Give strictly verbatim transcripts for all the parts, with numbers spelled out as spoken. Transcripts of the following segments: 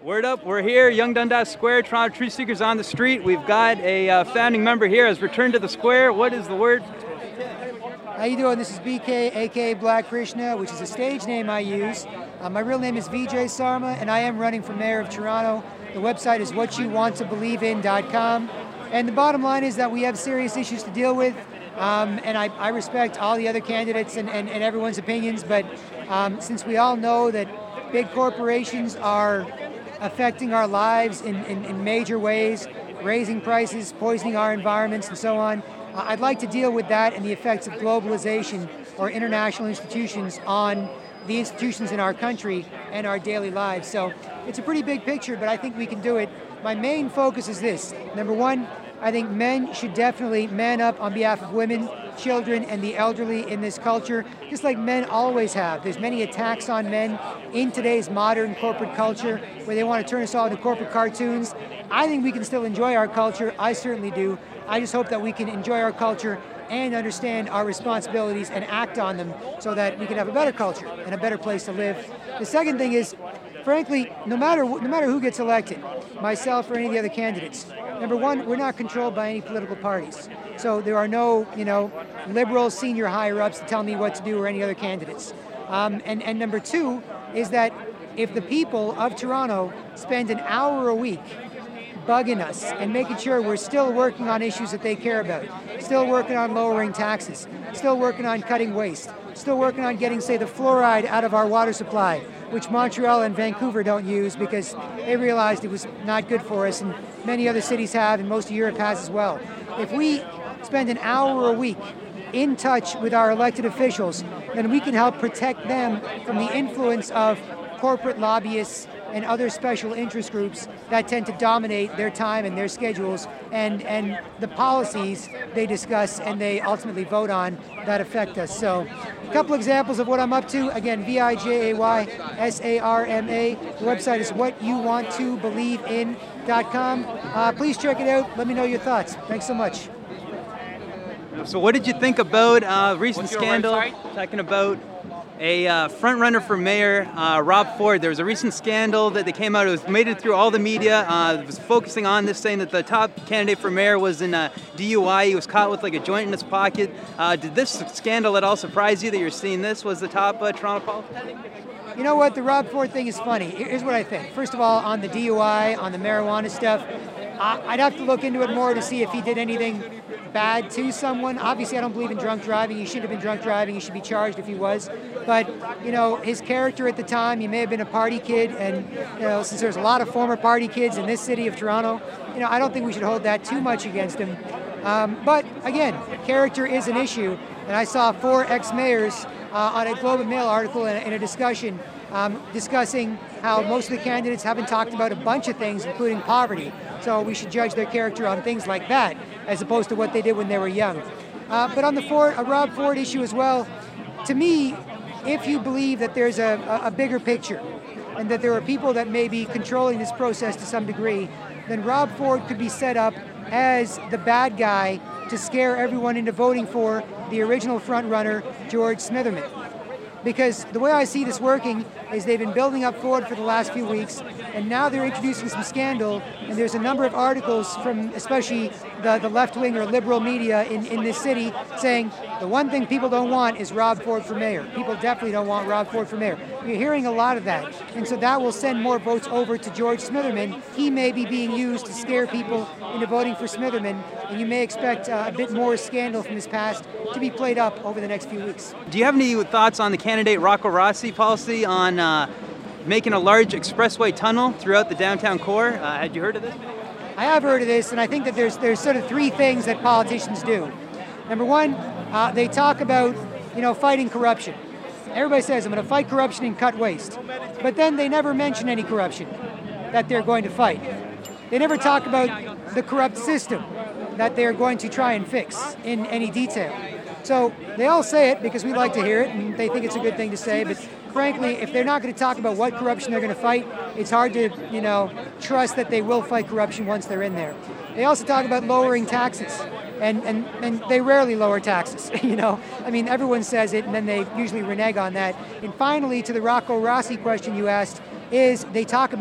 Word up, we're here, Yonge Dundas Square, Toronto Truth Seekers on the street. We've got a uh, founding member here has returned to the square. What is the word? How you doing? This is B K, aka Black Krishna, which is a stage name I use. Uh, my real name is Vijay Sarma, and I am running for mayor of Toronto. The website is what you want to believe in dot com. And the bottom line is that we have serious issues to deal with. Um, and I, I respect all the other candidates and, and, and everyone's opinions, but um, since we all know that big corporations are affecting our lives in, in, in major ways, raising prices, poisoning our environments, and so on, uh, I'd like to deal with that and the effects of globalization or international institutions on the institutions in our country and our daily lives. So it's a pretty big picture, but I think we can do it. My main focus is this. Number one, I think men should definitely man up on behalf of women, children, and the elderly in this culture, just like men always have. There's many attacks on men in today's modern corporate culture where they want to turn us all into corporate cartoons. I think we can still enjoy our culture. I certainly do. I just hope that we can enjoy our culture and understand our responsibilities and act on them so that we can have a better culture and a better place to live. The second thing is, frankly, no matter no matter who gets elected, myself or any of the other candidates, number one, we're not controlled by any political parties. So there are no, you know, liberal senior higher-ups to tell me what to do or any other candidates. Um, and, and number two is that if the people of Toronto spend an hour a week bugging us and making sure we're still working on issues that they care about, still working on lowering taxes, still working on cutting waste, still working on getting, say, the fluoride out of our water supply, which Montreal and Vancouver don't use because they realized it was not good for us, and many other cities have, and most of Europe has as well. If we spend an hour a week in touch with our elected officials, then we can help protect them from the influence of corporate lobbyists and other special interest groups that tend to dominate their time and their schedules and, and the policies they discuss and they ultimately vote on that affect us. So a couple examples of what I'm up to. Again, V I J A Y S A R M A. The website is what you want to believe in dot com. Uh, please check it out. Let me know your thoughts. Thanks so much. So what did you think about uh, recent scandal talking about a uh, front runner for mayor, uh, Rob Ford? There was a recent scandal that they came out. It was made it through all the media. Uh, it was focusing on this, saying that the top candidate for mayor was in a D U I. He was caught with like a joint in his pocket. Uh, did this scandal at all surprise you that you're seeing this was the top uh, Toronto politician? You know what? The Rob Ford thing is funny. Here's what I think. First of all, on the D U I, on the marijuana stuff, I'd have to look into it more to see if he did anything bad to someone. Obviously, I don't believe in drunk driving. He shouldn't have been drunk driving. He should be charged if he was. But, you know, his character at the time, he may have been a party kid. And, you know, since there's a lot of former party kids in this city of Toronto, you know, I don't think we should hold that too much against him. Um, but, again, character is an issue. And I saw four ex-mayors uh, on a Globe and Mail article in a, in a discussion um, discussing how most of the candidates haven't talked about a bunch of things, including poverty. So we should judge their character on things like that, as opposed to what they did when they were young. Uh, but on the Ford, a Rob Ford issue as well, to me, if you believe that there's a, a, a bigger picture and that there are people that may be controlling this process to some degree, then Rob Ford could be set up as the bad guy to scare everyone into voting for the original frontrunner, George Smitherman. Because the way I see this working is they've been building up Ford for the last few weeks, and now they're introducing some scandal, and there's a number of articles from especially the, the left-wing or liberal media in, in this city saying the one thing people don't want is Rob Ford for mayor. People definitely don't want Rob Ford for mayor. You're hearing a lot of that, and so that will send more votes over to George Smitherman. He may be being used to scare people into voting for Smitherman, and you may expect uh, a bit more scandal from his past to be played up over the next few weeks. Do you have any thoughts on the candidate Rocco Rossi policy on uh, making a large expressway tunnel throughout the downtown core? Uh, had you heard of this? I have heard of this, and I think that there's there's sort of three things that politicians do. Number one, uh, they talk about, you know, fighting corruption. Everybody says, I'm going to fight corruption and cut waste. But then they never mention any corruption that they're going to fight. They never talk about the corrupt system that they're going to try and fix in any detail. So they all say it because we like to hear it, and they think it's a good thing to say, but frankly, if they're not going to talk about what corruption they're going to fight, it's hard to, you know, trust that they will fight corruption once they're in there. They also talk about lowering taxes, and, and, and they rarely lower taxes, you know. I mean, everyone says it, and then they usually renege on that. And finally, to the Rocco Rossi question you asked, is they talk about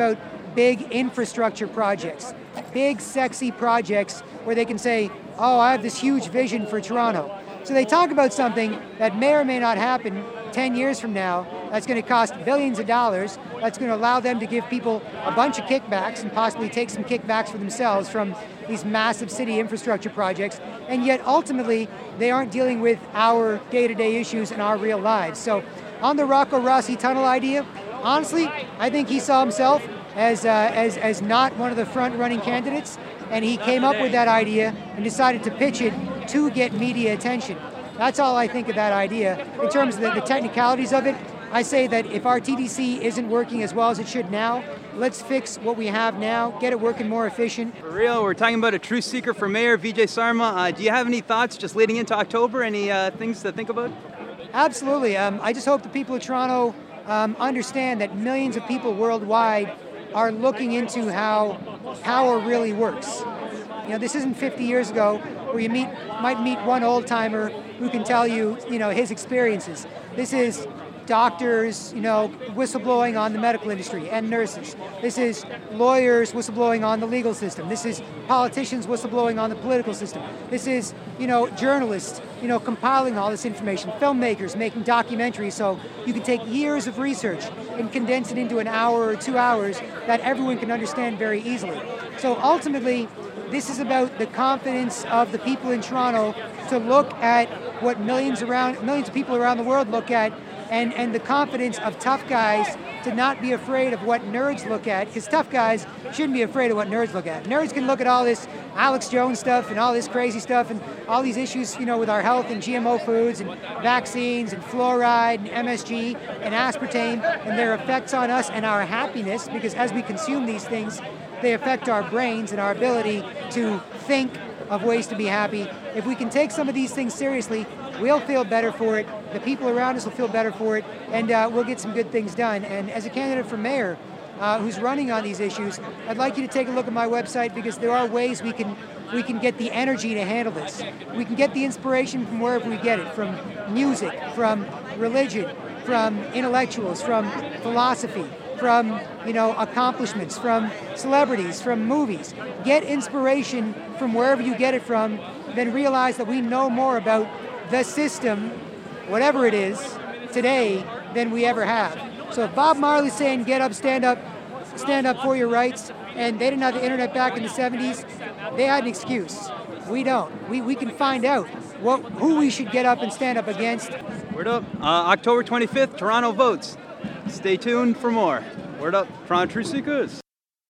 big infrastructure projects, big sexy projects where they can say, oh, I have this huge vision for Toronto. So they talk about something that may or may not happen ten years from now, that's going to cost billions of dollars, that's going to allow them to give people a bunch of kickbacks and possibly take some kickbacks for themselves from these massive city infrastructure projects, and yet ultimately they aren't dealing with our day-to-day issues in our real lives. So on the Rocco Rossi tunnel idea, honestly, I think he saw himself as, uh, as, as not one of the front-running candidates, and he came up with that idea and decided to pitch it to get media attention. That's all I think of that idea. In terms of the, the technicalities of it, I say that if our T D C isn't working as well as it should now, let's fix what we have now, get it working more efficient. For real, we're talking about a truth seeker for mayor, Vijay Sarma. Uh, do you have any thoughts just leading into October? Any uh, things to think about? Absolutely. Um, I just hope the people of Toronto um, understand that millions of people worldwide are looking into how power really works. You know, this isn't fifty years ago where you meet might meet one old-timer who can tell you, you know, his experiences. This is doctors, you know, whistleblowing on the medical industry and nurses. This is lawyers whistleblowing on the legal system. This is politicians whistleblowing on the political system. This is, you know, journalists, you know, compiling all this information. Filmmakers making documentaries so you can take years of research and condense it into an hour or two hours that everyone can understand very easily. So ultimately, this is about the confidence of the people in Toronto to look at what millions around millions of people around the world look at, and, and the confidence of tough guys to not be afraid of what nerds look at, because tough guys shouldn't be afraid of what nerds look at. Nerds can look at all this Alex Jones stuff and all this crazy stuff and all these issues, you know, with our health and G M O foods and vaccines and fluoride and M S G and aspartame and their effects on us and our happiness, because as we consume these things, they affect our brains and our ability to think of ways to be happy. If we can take some of these things seriously, we'll feel better for it, the people around us will feel better for it, and uh, we'll get some good things done. And as a candidate for mayor uh, who's running on these issues, I'd like you to take a look at my website, because there are ways we can we can get the energy to handle this. We can get the inspiration from wherever we get it, from music, from religion, from intellectuals, from philosophy, from, you know, accomplishments, from celebrities, from movies. Get inspiration from wherever you get it from, then realize that we know more about the system, whatever it is, today than we ever have. So if Bob Marley's saying get up, stand up, stand up for your rights, and they didn't have the internet back in the seventies, they had an excuse. We don't. We, we can find out what who we should get up and stand up against. Word up. Uh, October twenty-fifth, Toronto votes. Stay tuned for more. Word up, Toronto Truth Seekers.